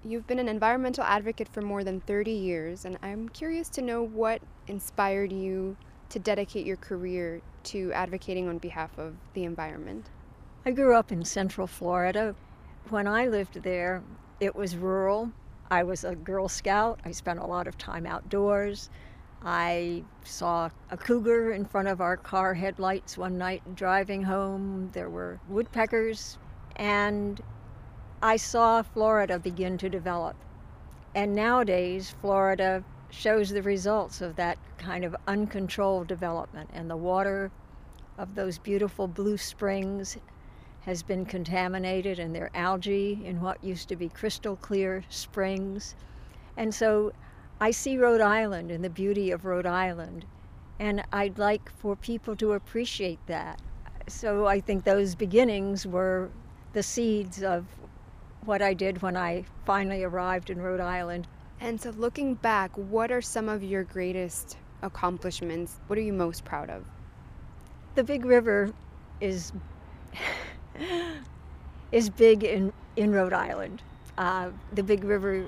You've been an environmental advocate for more than 30 years, and I'm curious to know what inspired you to dedicate your career to advocating on behalf of the environment. I grew up in Central Florida. When I lived there, it was rural. I was a Girl Scout. I spent a lot of time outdoors. I saw a cougar in front of our car headlights one night driving home. There were woodpeckers, and I saw Florida begin to develop. And nowadays, Florida shows the results of that kind of uncontrolled development, and the water of those beautiful blue springs has been contaminated, and there are algae in what used to be crystal clear springs. And so I see Rhode Island and the beauty of Rhode Island, and I'd like for people to appreciate that. So I think those beginnings were the seeds of what I did when I finally arrived in Rhode Island. And so, looking back, what are some of your greatest accomplishments? What are you most proud of? The Big River is is big in Rhode Island. The Big River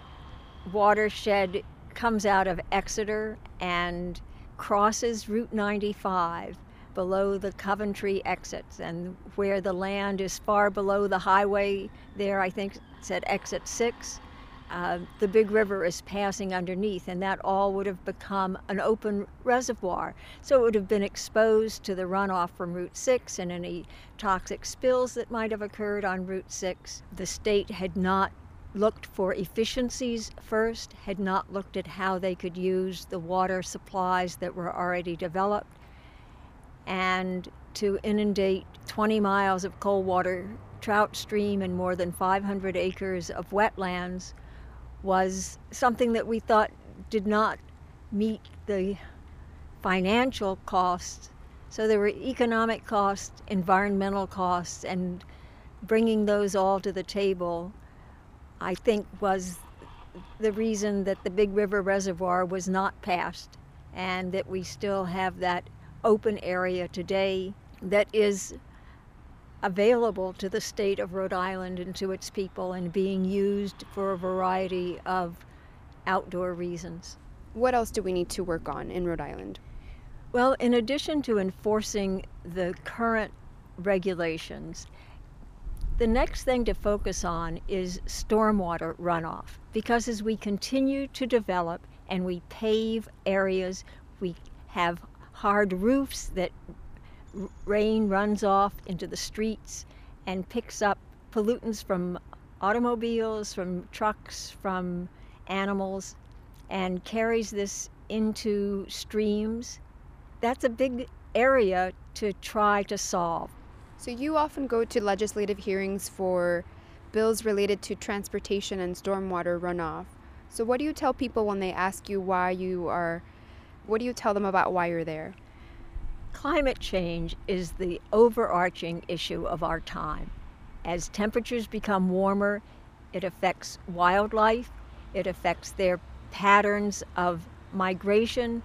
watershed comes out of Exeter and crosses Route 95 below the Coventry exits, and where the land is far below the highway there, I think it's at exit 6, the Big River is passing underneath, and that all would have become an open reservoir. So it would have been exposed to the runoff from Route 6 and any toxic spills that might have occurred on Route 6. The state had not looked for efficiencies first, had not looked at how they could use the water supplies that were already developed, and to inundate 20 miles of cold water trout stream and more than 500 acres of wetlands was something that we thought did not meet the financial costs. So there were economic costs, environmental costs, and bringing those all to the table, I think, was the reason that the Big River Reservoir was not passed, and that we still have that open area today that is available to the state of Rhode Island and to its people, and being used for a variety of outdoor reasons. What else do we need to work on in Rhode Island? Well, in addition to enforcing the current regulations, the next thing to focus on is stormwater runoff, because as we continue to develop and we pave areas, we have hard roofs that rain runs off into the streets and picks up pollutants from automobiles, from trucks, from animals, and carries this into streams. That's a big area to try to solve. So, you often go to legislative hearings for bills related to transportation and stormwater runoff. So, what do you tell people when they ask you what do you tell them about why you're there? Climate change is the overarching issue of our time. As temperatures become warmer, it affects wildlife, it affects their patterns of migration.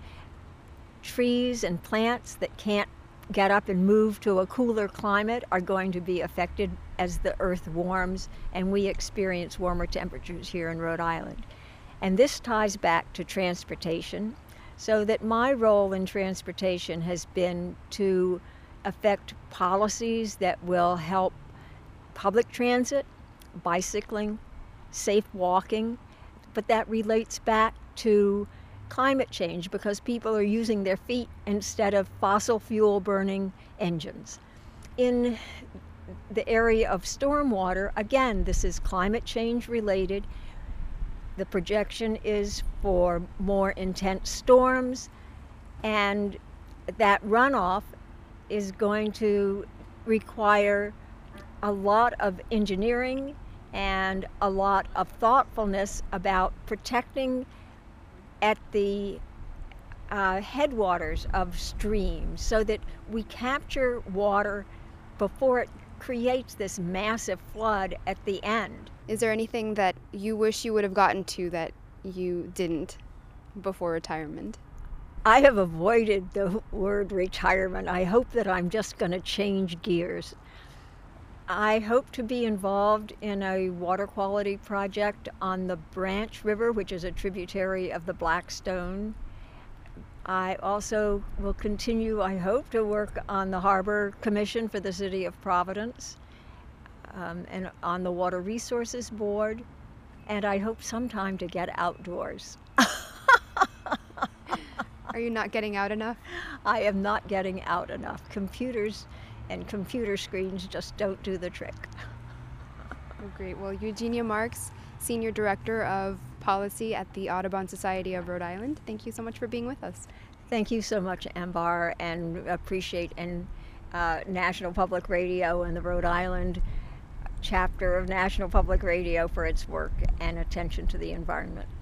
Trees and plants that can't get up and move to a cooler climate are going to be affected as the earth warms and we experience warmer temperatures here in Rhode Island. And this ties back to transportation, so that my role in transportation has been to affect policies that will help public transit, bicycling, safe walking, but that relates back to climate change because people are using their feet instead of fossil fuel burning engines. In the area of stormwater, again, this is climate change related. The projection is for more intense storms, and that runoff is going to require a lot of engineering and a lot of thoughtfulness about protecting at the headwaters of streams so that we capture water before it creates this massive flood at the end. Is there anything that you wish you would have gotten to that you didn't before retirement? I have avoided the word retirement. I hope that I'm just going to change gears. I hope to be involved in a water quality project on the Branch River, which is a tributary of the Blackstone. I also will continue, I hope, to work on the Harbor Commission for the City of Providence, and on the Water Resources Board, and I hope sometime to get outdoors. Are you not getting out enough? I am not getting out enough. Computers and computer screens just don't do the trick. Oh, great. Well, Eugenia Marks, Senior Director of Policy at the Audubon Society of Rhode Island, thank you so much for being with us. Thank you so much, Ambar, and appreciate National Public Radio and the Rhode Island chapter of National Public Radio for its work and attention to the environment.